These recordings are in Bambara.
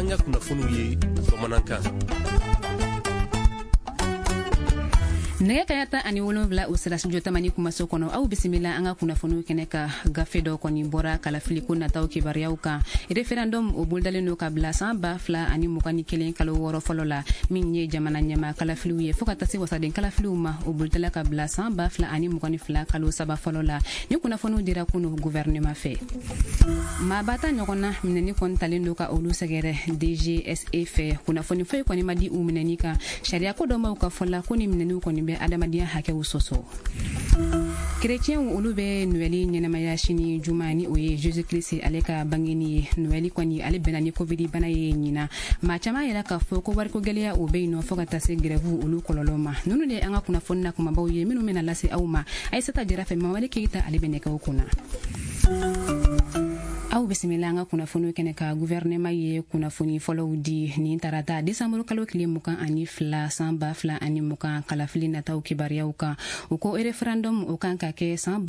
an ka kunnafoniw ye bamanankan. nɛgɛ kaɲa 17 o sera studio tamani kumaso kɔnɔ aw bisimila an ka kunnafoniw kɛnɛ ka gafe dɔ kɔni bɔra kalafiliko nataw kibaruyaw kan referendum o bolodalen do ka bila san 2021 kalo 6 fɔlɔ la min ye jamana ɲɛma kalafiliw ye fɔɔ ka taa se wasaden kalafiliw ma o bolodala ka bila san 2022 kalo 3 fɔlɔ la ni kunnafoniw dira kunu gouvernement fɛ maaba ta ɲɔgɔnna minɛni kɔni talen do ka olu sɛgɛrɛ DGSE fɛ kunnafoni foyi kɔni ma di u minɛni kan sariya ko dɔ m'aw ka fɔla ko ni minɛniw kɔni bɛ adamadenya hakɛw sɔsɔ chrétienw olu bɛ noɛli ɲɛnamaya sini juma ni o ye Jésus Christ ale ka bangeni ye noɛli kɔni ale bɛnna ni covid bana ye ɲina maa caman yɛrɛ k'a fɔ ko wariko gɛlɛya o bɛ yen nɔ fɔɔ ka taa se grève olu kɔlɔlɔ ma nunu de an ka kunnafoni na kumabaw ye minnu bɛna lase aw ma Aïssata Jara fɛ Mamadi Keita ale bɛ nɛgɛw kunna aw bisimila an ka kunnafoniw kɛnɛ ka gouvernement ye kunnafoni fɔlɔw di nin tarata décembre kalo tile 22 san 2020 kalafili nataw kibaruyaw kan u ko referendum o kan ka kɛ san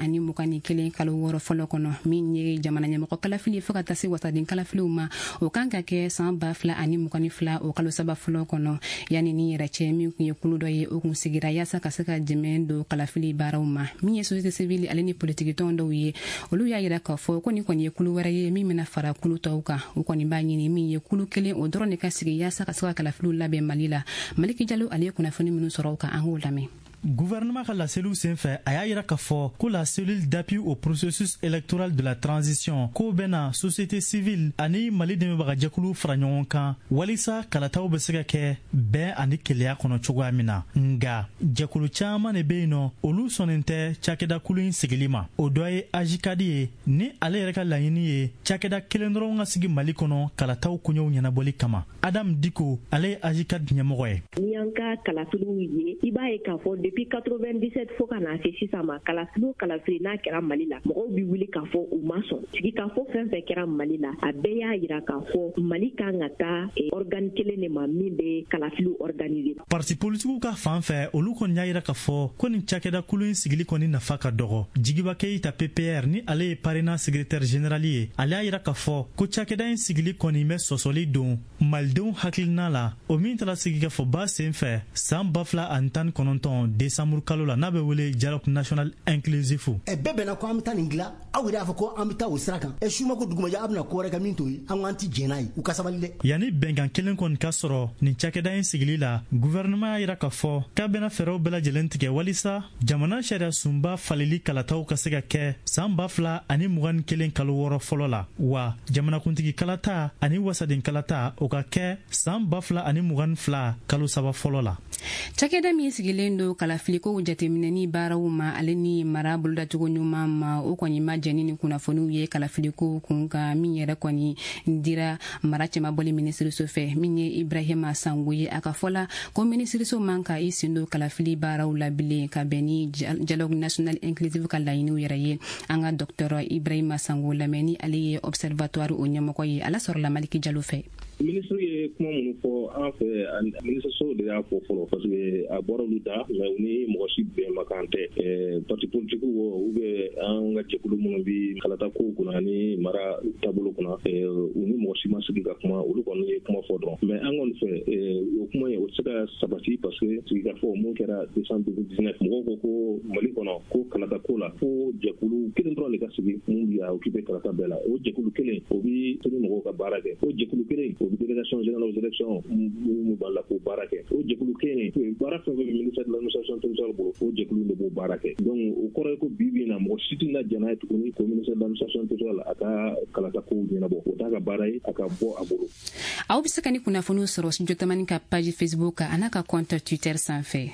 2021 kalo 6 fɔlɔ kɔnɔ min ye jamana ɲɛmɔgɔ kalafili fɔɔ ka taa se wasaden kalafiliw ma o kan ka kɛ san 2022 o kalo 3 fɔlɔ kɔnɔ yani ni yɛrɛ cɛ min kun ye kulu dɔ ye o kun sigira yaasa ka se ka dɛmɛ don kalafili baaraw ma min ye société civile ale ni politique tɔn dɔw ye olu y'a yira k'a fɔ ko ni kɔni ye kulu wɛrɛ ye min bɛna fara kulu tɔw kan u kɔni b'a ɲini min ye kulu kelen o dɔrɔn de ka sigi yaasa ka se ka kalafiliw labɛn Mali la Maliki Jalo ale ye kunnafoni minnu sɔrɔ u kan an k'o lamɛn gouvernement ka laseliw senfɛ a y'a yira k'a fɔ ko la cellule d'appui au processus électoral de la transition k'o bɛna société civile ani Mali dɛmɛbagajɛkulu fara ɲɔgɔn kan walisa kalataw bɛ se ka kɛ bɛn ani keleya kɔnɔ cogoya min na nga jɛkulu caaman de bɛ yen nɔ olu sɔnnen tɛ cakɛda kulu in sigili ma o dɔ ye AJICAD ye ni ale yɛrɛ ka laɲini ye cakɛda kelen dɔrɔn ka sigi Mali kɔnɔ kalataw koɲɛw ɲɛnabɔli kama Adam Diko ale ye AJICAD ɲɛmɔgɔ ye ni y'an ka kalafiliw ye i b'a ye k'a fɔ depuis 97 fo ka na se sisan ma kalafili n'a kɛra Mali la mɔgɔw bi wuli k'a fɔ u ma sɔn sigi k'a fɔ fɛn fɛn kɛra Mali la a bɛɛ y'a yira k'a fɔ Mali kan ka taa organe kelen de ma min bɛ kalafiliw organiser parti politiques ka fan fɛ olu kɔni y'a yira k'a fɔ ko nin cakɛda kulu in sigili kɔni nafa ka dɔgɔ Jigiba Keyita PPR ni ale ye parrainant secrétaire général ye ale y'a yira k'a fɔ ko cakɛda in sigili kɔni bɛ sɔsɔli don malidenw hakilina la o min taara sigi ka fɔ ba sen fɛ san 2019 décembre kalo la n'a bɛ wele dialogue national inclusif bɛɛ bɛnna ko an bɛ taa nin dilan aw yɛrɛ y'a fɔ ko an bɛ taa o sira kan suma ko dugumajɛ a bɛna ko wɛrɛ ka min to ye an k'an ti jɛn n'a ye u ka sabali dɛ yanni bɛnkan kelen kɔni ka sɔrɔ nin cakɛda in sigili la gouvernement y'a yira k'a fɔ k'a bɛna fɛɛrɛw bɛɛ lajɛlen tigɛ walisa jamana sariya sunba falili kalataw ka se ka kɛ san 2021 kalo 6 fɔlɔ la wa jamanakuntigi kalata ani wasaden kalata o ka kɛ san 2022 kalo 3 fɔlɔ la cakɛda min sigilen do kalafilikow jateminɛni baaraw ma ale ni mara bolodacogo ɲuman ma o kɔni ma jɛni ni kunnafoniw ye kalafilikow kun ka min yɛrɛ kɔni dira mara cɛmabɔli minisiriso fɛ min ye Ibrahima Sango ye a ka fɔla ko minisiriso man ka i sen do kalafili baaraw la bilen ka bɛn ni dialogue national inclusif ka laɲiniw yɛrɛ ye an ka docteur Ibrahima Sango lamɛn ni ale ye observatoire o ɲɛmɔgɔ ye ala sɔrɔla Maliki Jalo fɛ ministre ye kuma minnu fɔ an fɛ ministre de y'a fɔ fɔlɔ parce que a bɔra olu ta mais u ni mɔgɔ si bɛn makan tɛ parti politique u bɛ an ka jɛkulu minnu bi kalata kow kunna ani mara taabolo kunna u ni mɔgɔ si ma sigi ka kuma olu kɔni ye kuma fɔ dɔrɔn mais an kɔni fɛ o kuma ye o tɛ se ka sabati parce que sigi ka fɔ mun kɛra décembre 2019 mɔgɔw ko ko Mali kɔnɔ ko kalata ko la fo jɛkulu kelen dɔrɔn de ka sigi mun bi a occupé kalata bɛɛ la o jɛkulu kelen o bi sini mɔgɔw ka baara kɛ o jɛkulu kelen o bi délégation générale aux élections mun b'a la k'o baara kɛ o jɛkulu kelen baara fɛn fɛn bɛ ministère de l'administration territoriale bolo o jɛkulu de b'o baara kɛ donc o kɔrɔ ye ko bi na mɔgɔ si tɛ na jɛna ye tuguni ko ministère de l'administration territoriale a ka kalata kow ɲɛnabɔ o t'a ka baara ye a ka bɔ a bolo aw bɛ se ka ni kunnafoniw sɔrɔ studio tamani ka page Facebook a n'a ka compte Twitter sanfɛ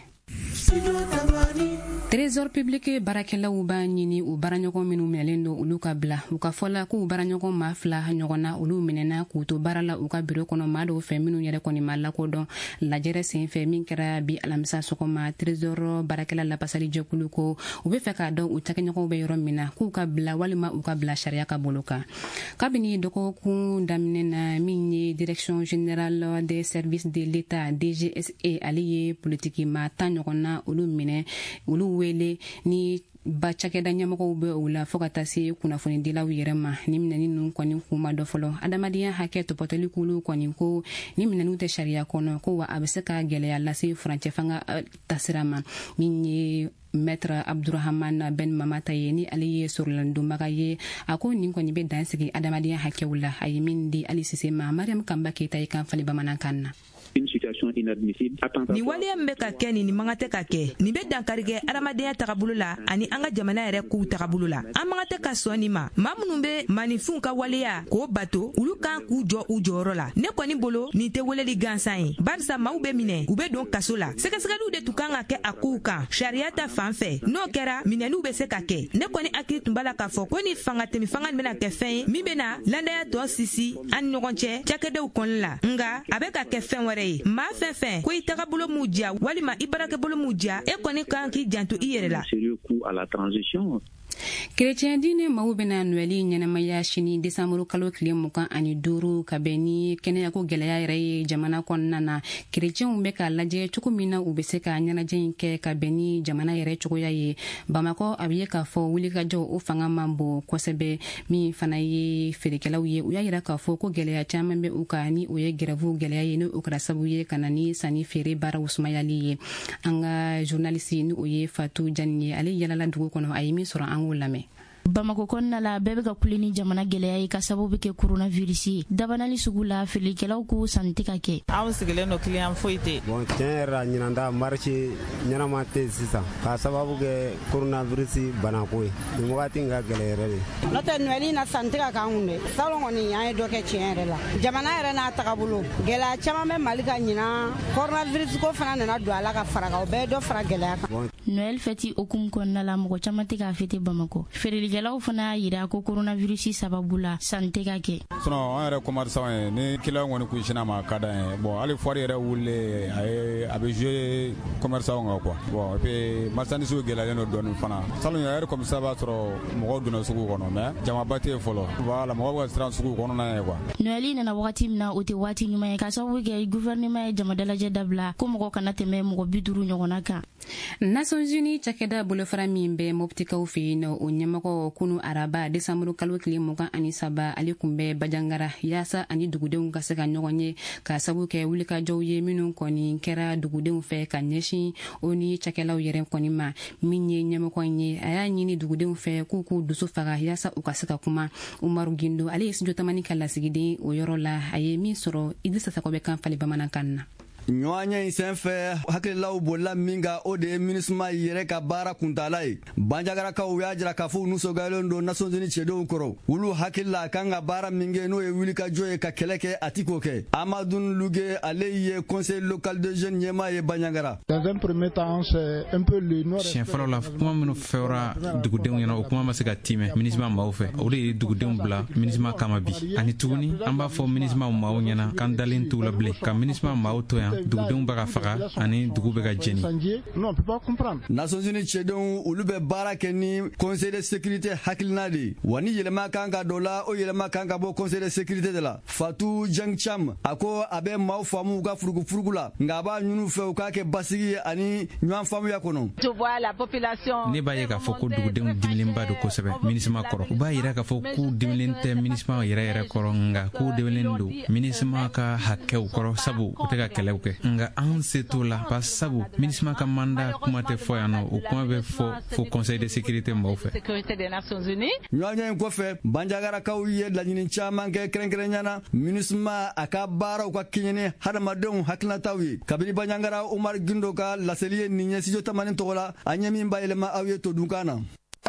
Trésor public baarakɛlaw b'a ɲini u baaraɲɔgɔn minnu minɛlen don olu ka bila u ka fɔla k'u baaraɲɔgɔn maa 2 ɲɔgɔnna olu minɛna k'u to baara la u ka bureau kɔnɔ maa dɔw fɛ minnu yɛrɛ kɔni ma lakodɔn lajɛrɛ senfɛ min kɛra bi alamisa sɔgɔma Trésor baarakɛla lapasali jɛkulu ko u bɛ fɛ k'a dɔn u tɛgɛɲɔgɔnw bɛ yɔrɔ min na k'u ka bila walima u ka bila sariya ka bolo kan kabini dɔgɔkun daminɛ na min ye direction générale des services de l'État DGSE ale ye politiki maa 10 ɲɔgɔn na olu minɛ olu wele ni ba cakɛda ɲɛmɔgɔw bɛ u la fɔɔ ka taa se kunnafonidilaw yɛrɛ ma ni minɛni ninnu kɔni kuma dɔ fɔlɔ adamadenya hakɛ tɔpɔtɔli kulu kɔni ko ni minɛniw tɛ sariya kɔnɔ ko wa a bɛ se ka gɛlɛya lase furancɛ fanga tasira ma min ye Maître Abdurrahman Ben Mamata ye ni ale ye sorolandonbaga ye a ko nin kɔni bɛ dan sigi adamadenya hakɛw la a ye min di Ali Sise ma Mariam Kamba Keita ye kan fali bamanankan na. Ni waliya min bɛ ka kɛ ni man tɛ ka kɛ nin bɛ dankari kɛ adamadenya tagabolo la ani an ka jamana yɛrɛ k'u tagabolo la an man tɛ ka sɔn nin ma maa minnu bɛ maninfinw ka waleya k'o bato olu kan k'u jɔ u jɔyɔrɔ la ne kɔni bolo nin tɛ weleli gansan ye barisa maaw bɛ minɛ u bɛ don kaso la sɛgɛsɛgɛliw de tun kan ka kɛ a kow kan sariya ta fan fɛ n'o kɛra minɛniw bɛ se ka kɛ ne kɔni hakili tun b'a la k'a fɔ ko ni fanga tɛmi fanga bɛna kɛ fɛn ye min bɛna landaya tɔ sisi an ni ɲɔgɔn cɛ cakɛdaw kɔnɔna la nka a bɛ ka kɛ fɛn wɛrɛ ye maa fɛn fɛn ko i tagabolo m'u diya walima i baarakɛbolo m'u diya e kɔni kan k'i janto i yɛrɛ la. Kerecɛn diinɛ maaw bɛna Noël ɲɛnamaya sini décembre kalo tile 25 ka bɛn ni kɛnɛyako gɛlɛya yɛrɛ ye jamana kɔnɔna na kerecɛnw bɛ ka lajɛ cogo min na u bɛ se ka ɲɛnajɛ in kɛ ka bɛn ni jamana yɛrɛ cogoya ye Bamakɔ a bɛ ye k'a fɔ wulikajɔ o fanga man bon kosɛbɛ min fana ye feerekɛlaw ye u y'a yira k'a fɔ ko gɛlɛya caman bɛ u kan ni o ye grève gɛlɛya ye ni o kɛra sababu ye ka na ni sanni feere baaraw sumayali ye an ka journaliste ni o ye Fatou Jani ye ale yalala dugu kɔnɔ a ye min sɔrɔ an k'o lamɛn. Bamako kɔnɔna la bɛɛ bɛ ka kule ni jamana gɛlɛya ye ka sababu kɛ coronavirus ye dabanali sugu la feerelikɛlaw k'u sanni tɛ ka kɛ anw sigilen no client foyi tɛ bon tiɲɛ yɛrɛ la ɲinanda marché ɲɛnama tɛ sisan ka sababu kɛ coronavirus banako ye nin wagati in ka gɛlɛ yɛrɛ de n'o tɛ Noël in na sanni tɛ ka k'an kun dɛ salon kɔni an ye dɔ kɛ tiɲɛ yɛrɛ la jamana yɛrɛ n'a tagabolo gɛlɛya caman bɛ Mali ka ɲina coronavirus ko fana nana don a la ka fara kan o bɛɛ dɔ fara gɛlɛya kan Noël fêti okumu kɔnɔna la mɔgɔ caman tɛ ka fêter Bamako feerelikɛlaw fana y'a yira ko coronavirus sababu la sanni tɛ ka kɛ sinon an yɛrɛ commerçant ye ni client kɔni kun sinna ma ka d'an ye bon hali foire yɛrɛ wulilen a bɛ jouer commerçant kan quoi bon et puis marchandise gɛlɛyalen don dɔɔni fana salon yɛrɛ comme ça b'a sɔrɔ mɔgɔw donna sugu kɔnɔ mais jamaba tɛ yen fɔlɔ voilà mɔgɔw ka siran sugu kɔnɔna ye quoi Noël nana wagati min na o tɛ waati ɲuman ye ka sababu kɛ gouvernement ye jamadalajɛ dabila ko mɔgɔ kana tɛmɛ mɔgɔ 50 ɲɔgɔnna kan Nations Unies cakɛda bolofara min bɛ mɔptikaw fɛ yen o ɲɛmɔgɔ kunu araba décembre kalo tile 23 ale kun bɛ Bajangara yaasa ani dugudenw ka se ka ɲɔgɔn ye ka sabu kɛ wulikajɔw ye minnu kɔni kɛra dugudenw fɛ ka ɲɛsin o ni cakɛlaw yɛrɛ kɔni ma min ye ɲɛmɔgɔ ye a y'a ɲini dugudenw fɛ k'u dusu faga yaasa u ka se ka kuma Umaru Gindo ale ye studio tamani ka lasigiden o yɔrɔ la a ye min sɔrɔ Idrissa Sakɔ bɛ kan fali bamanankan na ɲɔgɔnya in senfɛ hakililaw bolila min ka o de ye MINUSMA yɛrɛ ka baara kuntala ye Banjagarakaw y'a jira k'a fɔ u nisɔndiyalen don Nations Unies cɛdenw kɔrɔ olu hakilila kan ka baara min kɛ n'o ye wulikajɔ ye ka kɛlɛ kɛ a ti k'o kɛ Amadou Luge ale ye conseil local de jeunes ɲɛmaa ye Banjagara siɲɛ fɔlɔ la kuma minnu fɛra dugudenw ɲɛna o kuma ma se ka timɛ MINUSMA maaw fɛ o de ye dugudenw bila MINUSMA kama bi ani tuguni an b'a fɔ MINUSMA maaw ɲɛna kan dalen t'u la bilen ka MINUSMA maaw to yan dugudenw bɛ ka faga ani dugu bɛ ka jeni Nations Unies cɛdenw olu bɛ baara kɛ ni conseil de sécurité hakilina de ye wa ni yɛlɛma kan ka dɔ la o yɛlɛma kan ka bɔ conseil de sécurité de la Fatou Jangcham a ko a bɛ maaw faamu u ka furugufurugu la nka a b'a ɲinu fɛ u k'a kɛ basigi ye ani ɲɔgɔn faamuya kɔnɔ ne b'a ye k'a fɔ ko dugudenw dimilenba don kosɛbɛ MINUSMA kɔrɔ u b'a yira k'a fɔ k'u dimilen tɛ MINUSMA yɛrɛ kɔrɔ nka k'u dimilen don MINUSMA ka hakɛw kɔrɔ sabu u tɛ ka kɛlɛw kɛ nga an se t'o la pas sabu MINUSMA ka mandat kuma tɛ fɔ yan nɔ o kuma bɛ fɔ conseil de sécurité maaw fɛ ɲɔgɔnya in kɔfɛ Banjagarakaw ye laɲini caman kɛ kɛrɛnkɛrɛnya na MINUSMA a ka baaraw ka kɛɲɛ hadamadenw hakilinataw ye kabini Banjagara Umar Gindo ka laseli ye nin ye studio tamani tɔgɔ la a ɲɛ min bayɛlɛma aw ye to dunkan na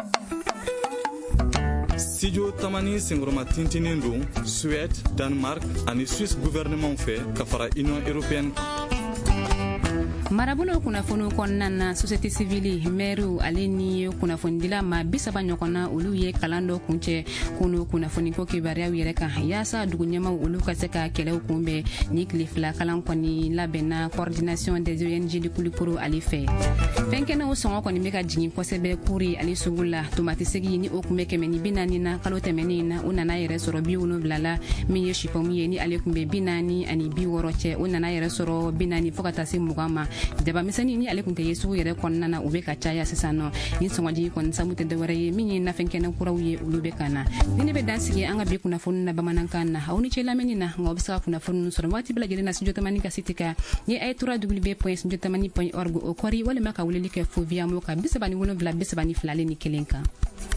studio tamani senkɔrɔma tintinin don Suède, Danemark ani Suisse gouvernement fɛ ka fara Union européenne marabolo kunnafoni kɔnɔna na société civile maire ale ni kunnafonidila ma 30 ɲɔgɔnna olu ye kalan dɔ kuncɛ kunu kunnafoniko kibaruyaw yɛrɛ kan yaasa dugu ɲɛmaw olu ka se ka kɛlɛw kunbɛn ni tile fila kalan kɔni labɛnna coordination des ONG de Kulukoro ale fɛ fɛnkɛnɛw sɔngɔ kɔni bɛ ka jigin kosɛbɛ kuri ale sugu la tomatisegi ni o kun bɛ 140 na kalo tɛmɛnen na o nana yɛrɛ sɔrɔ 70 la min ye chipomu ye ni ale kun bɛ 40 ani 60 cɛ o nana yɛrɛ sɔrɔ 40 fo ka taa se 20 ma daba misani ni ale kunte yesu yere konna na ube ka caya sisano ni songaji kon samute de wara ye minyi na fenkena kuraw ye ulube kana ni be dansigi anga be kuna fonna bamanankan na hawni ce lameni na ngobsa kuna fonna so wati bla jere na sinjo tamani ka sitika ni ay tura www.sinjotamani.org o kori wala maka wulili ke fo via mo ka bisabani wono bla bisabani flale ni kelenka